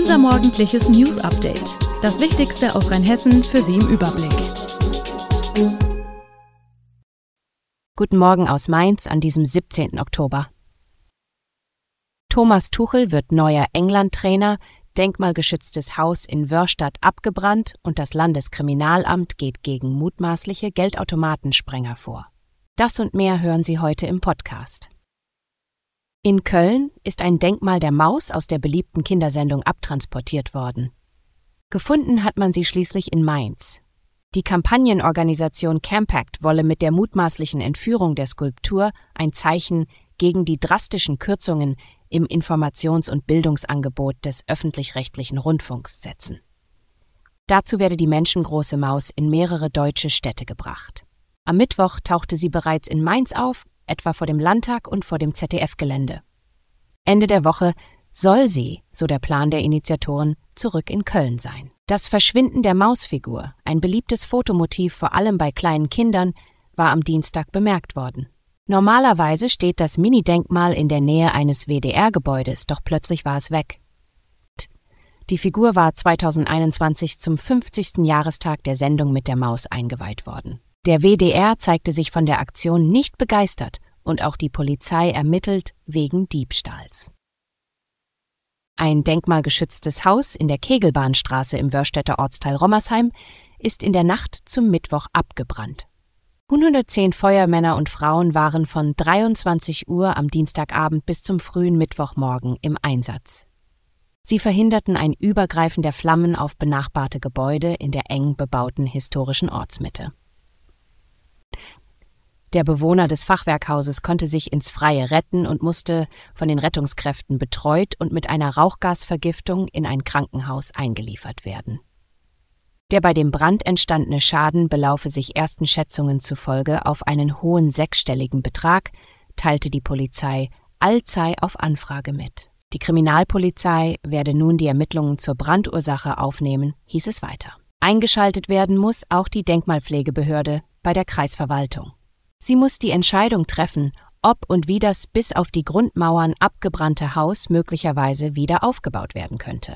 Unser morgendliches News-Update. Das Wichtigste aus Rheinhessen für Sie im Überblick. Guten Morgen aus Mainz an diesem 17. Oktober. Thomas Tuchel wird neuer England-Trainer, denkmalgeschütztes Haus in Wörrstadt abgebrannt und das Landeskriminalamt geht gegen mutmaßliche Geldautomatensprenger vor. Das und mehr hören Sie heute im Podcast. In Köln ist ein Denkmal der Maus aus der beliebten Kindersendung abtransportiert worden. Gefunden hat man sie schließlich in Mainz. Die Kampagnenorganisation Campact wolle mit der mutmaßlichen Entführung der Skulptur ein Zeichen gegen die drastischen Kürzungen im Informations- und Bildungsangebot des öffentlich-rechtlichen Rundfunks setzen. Dazu werde die menschengroße Maus in mehrere deutsche Städte gebracht. Am Mittwoch tauchte sie bereits in Mainz auf, etwa vor dem Landtag und vor dem ZDF-Gelände. Ende der Woche soll sie, so der Plan der Initiatoren, zurück in Köln sein. Das Verschwinden der Mausfigur, ein beliebtes Fotomotiv vor allem bei kleinen Kindern, war am Dienstag bemerkt worden. Normalerweise steht das Mini-Denkmal in der Nähe eines WDR-Gebäudes, doch plötzlich war es weg. Die Figur war 2021 zum 50. Jahrestag der Sendung mit der Maus eingeweiht worden. Der WDR zeigte sich von der Aktion nicht begeistert und auch die Polizei ermittelt wegen Diebstahls. Ein denkmalgeschütztes Haus in der Kegelbahnstraße im Wörrstädter Ortsteil Rommersheim ist in der Nacht zum Mittwoch abgebrannt. 110 Feuermänner und Frauen waren von 23 Uhr am Dienstagabend bis zum frühen Mittwochmorgen im Einsatz. Sie verhinderten ein Übergreifen der Flammen auf benachbarte Gebäude in der eng bebauten historischen Ortsmitte. Der Bewohner des Fachwerkhauses konnte sich ins Freie retten und musste von den Rettungskräften betreut und mit einer Rauchgasvergiftung in ein Krankenhaus eingeliefert werden. Der bei dem Brand entstandene Schaden belaufe sich ersten Schätzungen zufolge auf einen hohen sechsstelligen Betrag, teilte die Polizei allzeit auf Anfrage mit. Die Kriminalpolizei werde nun die Ermittlungen zur Brandursache aufnehmen, hieß es weiter. Eingeschaltet werden muss auch die Denkmalpflegebehörde bei der Kreisverwaltung. Sie muss die Entscheidung treffen, ob und wie das bis auf die Grundmauern abgebrannte Haus möglicherweise wieder aufgebaut werden könnte.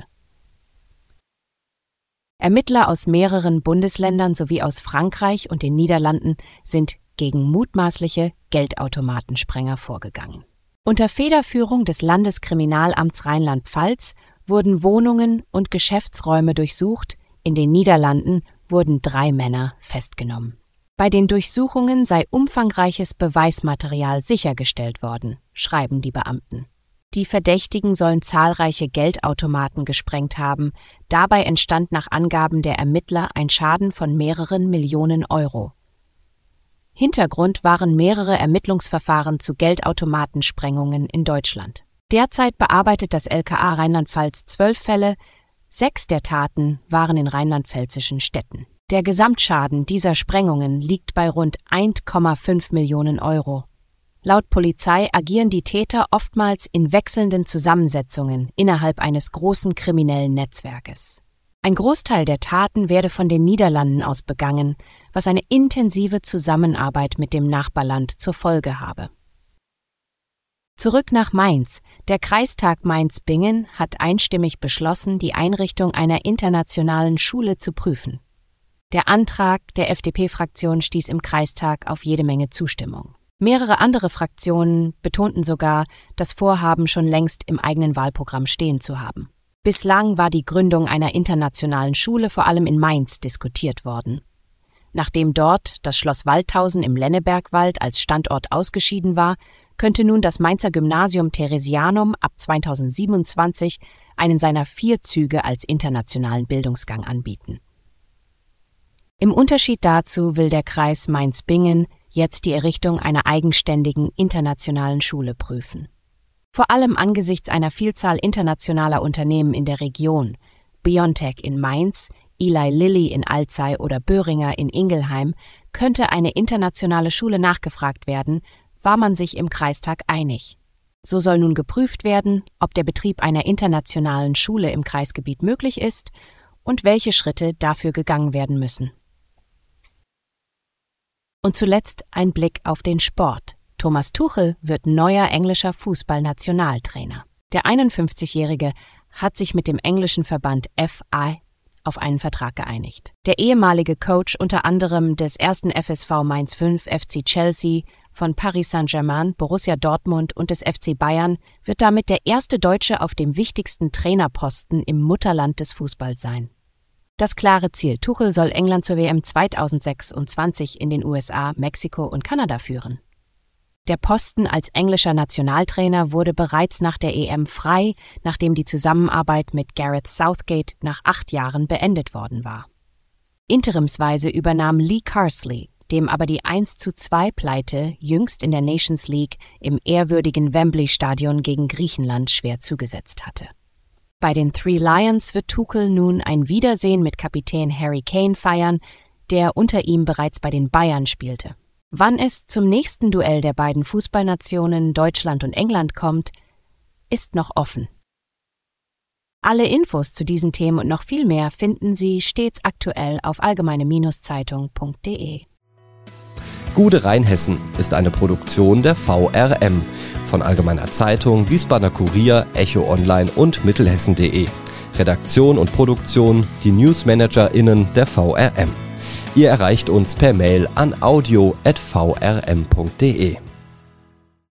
Ermittler aus mehreren Bundesländern sowie aus Frankreich und den Niederlanden sind gegen mutmaßliche Geldautomatensprenger vorgegangen. Unter Federführung des Landeskriminalamts Rheinland-Pfalz wurden Wohnungen und Geschäftsräume durchsucht, in den Niederlanden wurden 3 Männer festgenommen. Bei den Durchsuchungen sei umfangreiches Beweismaterial sichergestellt worden, schreiben die Beamten. Die Verdächtigen sollen zahlreiche Geldautomaten gesprengt haben. Dabei entstand nach Angaben der Ermittler ein Schaden von mehreren Millionen Euro. Hintergrund waren mehrere Ermittlungsverfahren zu Geldautomatensprengungen in Deutschland. Derzeit bearbeitet das LKA Rheinland-Pfalz 12 Fälle, 6 der Taten waren in rheinland-pfälzischen Städten. Der Gesamtschaden dieser Sprengungen liegt bei rund 1,5 Millionen Euro. Laut Polizei agieren die Täter oftmals in wechselnden Zusammensetzungen innerhalb eines großen kriminellen Netzwerkes. Ein Großteil der Taten werde von den Niederlanden aus begangen, was eine intensive Zusammenarbeit mit dem Nachbarland zur Folge habe. Zurück nach Mainz. Der Kreistag Mainz-Bingen hat einstimmig beschlossen, die Einrichtung einer internationalen Schule zu prüfen. Der Antrag der FDP-Fraktion stieß im Kreistag auf jede Menge Zustimmung. Mehrere andere Fraktionen betonten sogar, das Vorhaben schon längst im eigenen Wahlprogramm stehen zu haben. Bislang war die Gründung einer internationalen Schule vor allem in Mainz diskutiert worden. Nachdem dort das Schloss Waldthausen im Lennebergwald als Standort ausgeschieden war, könnte nun das Mainzer Gymnasium Theresianum ab 2027 einen seiner 4 Züge als internationalen Bildungsgang anbieten. Im Unterschied dazu will der Kreis Mainz-Bingen jetzt die Errichtung einer eigenständigen internationalen Schule prüfen. Vor allem angesichts einer Vielzahl internationaler Unternehmen in der Region, BioNTech in Mainz, Eli Lilly in Alzey oder Boehringer in Ingelheim, könnte eine internationale Schule nachgefragt werden, war man sich im Kreistag einig. So soll nun geprüft werden, ob der Betrieb einer internationalen Schule im Kreisgebiet möglich ist und welche Schritte dafür gegangen werden müssen. Und zuletzt ein Blick auf den Sport. Thomas Tuchel wird neuer englischer Fußballnationaltrainer. Der 51-Jährige hat sich mit dem englischen Verband FA auf einen Vertrag geeinigt. Der ehemalige Coach unter anderem des ersten FSV Mainz 5, FC Chelsea, von Paris Saint-Germain, Borussia Dortmund und des FC Bayern wird damit der erste Deutsche auf dem wichtigsten Trainerposten im Mutterland des Fußballs sein. Das klare Ziel: Tuchel soll England zur WM 2026 in den USA, Mexiko und Kanada führen. Der Posten als englischer Nationaltrainer wurde bereits nach der EM frei, nachdem die Zusammenarbeit mit Gareth Southgate nach 8 Jahren beendet worden war. Interimsweise übernahm Lee Carsley, dem aber die 1:2-Pleite jüngst in der Nations League im ehrwürdigen Wembley-Stadion gegen Griechenland schwer zugesetzt hatte. Bei den Three Lions wird Tuchel nun ein Wiedersehen mit Kapitän Harry Kane feiern, der unter ihm bereits bei den Bayern spielte. Wann es zum nächsten Duell der beiden Fußballnationen Deutschland und England kommt, ist noch offen. Alle Infos zu diesen Themen und noch viel mehr finden Sie stets aktuell auf allgemeine-zeitung.de. Gude Rheinhessen ist eine Produktion der VRM von Allgemeiner Zeitung, Wiesbadener Kurier, Echo Online und Mittelhessen.de. Redaktion und Produktion die NewsmanagerInnen der VRM. Ihr erreicht uns per Mail an audio@vrm.de.